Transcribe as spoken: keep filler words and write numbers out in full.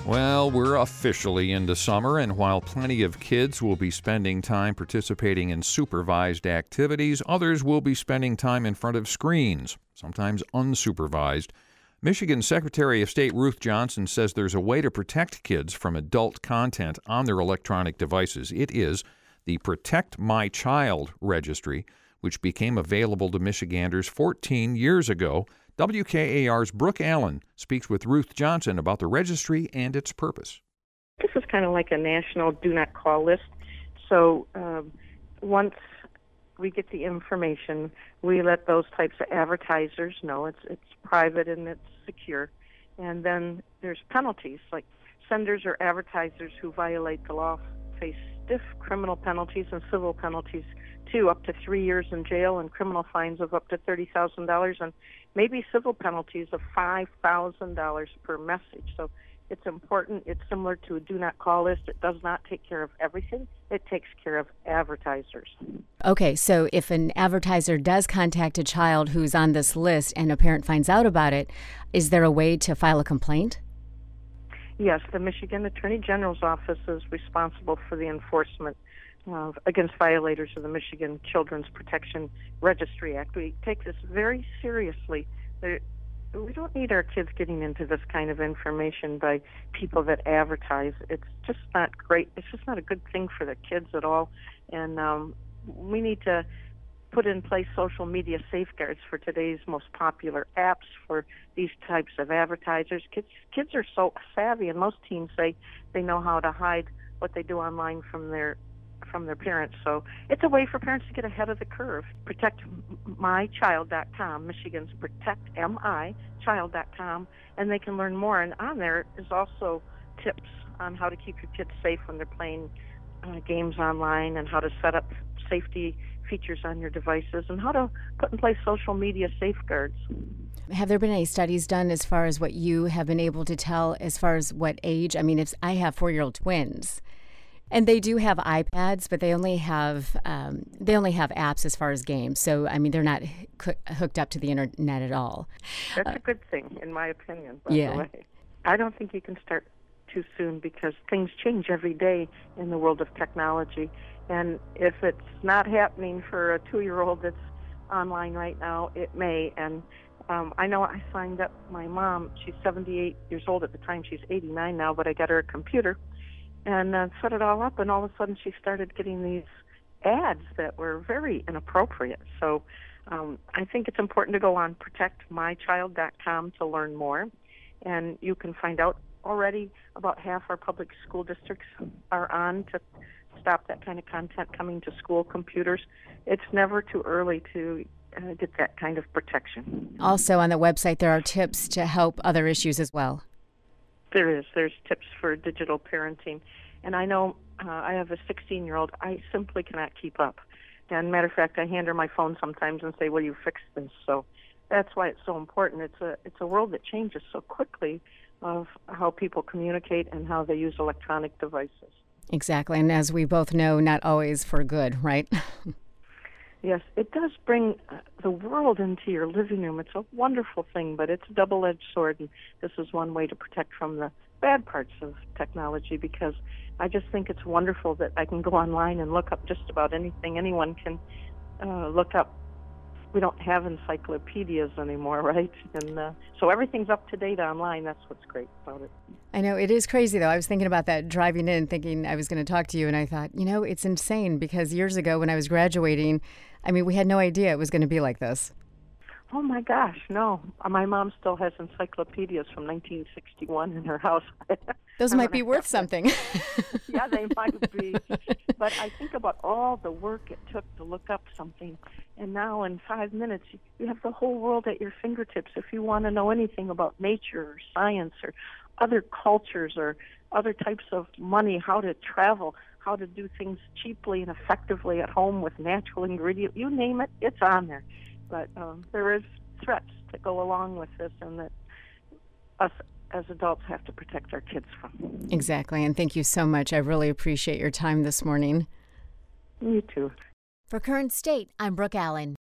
Well, we're officially into summer, and while plenty of kids will be spending time participating in supervised activities, others will be spending time in front of screens, sometimes unsupervised. Michigan Secretary of State Ruth Johnson says there's a way to protect kids from adult content on their electronic devices. It is the Protect My Child Registry, which became available to Michiganders fourteen years ago. W K A R's Brooke Allen speaks with Ruth Johnson about the registry and its purpose. This is kind of like a national do not call list. So um, once we get the information, we let those types of advertisers know it's it's private and it's secure. And then there's penalties, like senders or advertisers who violate the law face stiff criminal penalties and civil penalties too, up to three years in jail and criminal fines of up to thirty thousand dollars and maybe civil penalties of five thousand dollars per message. So it's important. It's similar to a do not call list. It does not take care of everything. It takes care of advertisers. Okay, so if an advertiser does contact a child who's on this list and a parent finds out about it, is there a way to file a complaint? Yes, the Michigan Attorney General's office is responsible for the enforcement uh, against violators of the Michigan Children's Protection Registry Act. We take this very seriously. There, we don't need our kids getting into this kind of information by people that advertise. It's just not great. It's just not a good thing for the kids at all. And um, we need to put in place social media safeguards for today's most popular apps for these types of advertisers. Kids, kids are so savvy, and most teens say they know how to hide what they do online from their from their parents. So it's a way for parents to get ahead of the curve. protect my child dot com, Michigan's protect my child dot com, and they can learn more. And on there is also tips on how to keep your kids safe when they're playing uh, games online, and how to set up safety features on your devices, and how to put in place social media safeguards. Have there been any studies done as far as what you have been able to tell as far as what age? I mean, if I have four-year-old twins, and they do have iPads, but they only have um, they only have apps as far as games. So, I mean, they're not h- hooked up to the internet at all. That's uh, a good thing, in my opinion, by yeah. the way. I don't think you can start too soon, because things change every day in the world of technology. And if it's not happening for a two-year-old that's online right now, it may. And um, I know I signed up my mom. She's seventy-eight years old at the time. She's eighty-nine now, but I got her a computer and uh, set it all up. And all of a sudden she started getting these ads that were very inappropriate. So um, I think it's important to go on protect my child dot com to learn more. And you can find out already about half our public school districts are on to stop that kind of content coming to school computers. It's never too early to uh, get that kind of protection. Also on the website, there are tips to help other issues as well. There is. There's tips for digital parenting. And I know uh, I have a sixteen-year-old. I simply cannot keep up. And matter of fact, I hand her my phone sometimes and say, will you fix this? So that's why it's so important. It's a, it's a world that changes so quickly of how people communicate and how they use electronic devices. Exactly. And as we both know, not always for good, right? Yes, it does bring the world into your living room. It's a wonderful thing, but it's a double-edged sword, and this is one way to protect from the bad parts of technology, because I just think it's wonderful that I can go online and look up just about anything anyone can uh, look up. We don't have encyclopedias anymore, right? And uh, so everything's up to date online. That's what's great about it. I know. It is crazy, though. I was thinking about that driving in, thinking I was going to talk to you, and I thought, you know, it's insane, because years ago when I was graduating, I mean, we had no idea it was going to be like this. Oh, my gosh, no. My mom still has encyclopedias from nineteen sixty-one in her house. Those might be worth something. Yeah, they might be. But I think about all the work it took to look up something, and now in five minutes, you have the whole world at your fingertips. If you want to know anything about nature or science or other cultures or other types of money, how to travel, how to do things cheaply and effectively at home with natural ingredients, you name it, it's on there. But um, there is threats that go along with this, and that us as adults have to protect our kids from. Exactly, and thank you so much. I really appreciate your time this morning. You too. For Current State, I'm Brooke Allen.